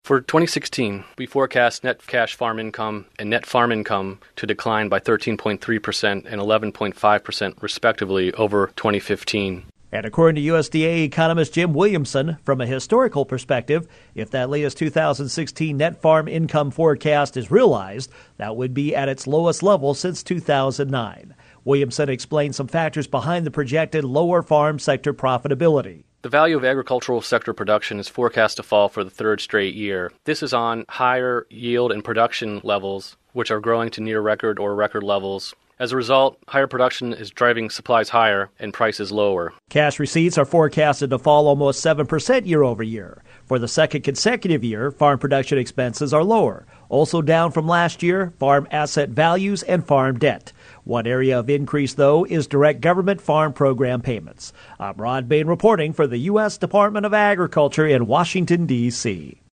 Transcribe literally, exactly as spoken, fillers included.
For twenty sixteen, we forecast net cash farm income and net farm income to decline by thirteen point three percent and eleven point five percent respectively over twenty fifteen. And according to U S D A economist Jim Williamson, from a historical perspective, if that latest two thousand sixteen net farm income forecast is realized, that would be at its lowest level since two thousand nine. Williamson explained some factors behind the projected lower farm sector profitability. The value of agricultural sector production is forecast to fall for the third straight year. This is on higher yield and production levels, which are growing to near record or record levels. As a result, higher production is driving supplies higher and prices lower. Cash receipts are forecasted to fall almost seven percent year over year. For the second consecutive year, farm production expenses are lower. Also down from last year, farm asset values and farm debt. One area of increase, though, is direct government farm program payments. I'm Rod Bain reporting for the U S Department of Agriculture in Washington, D C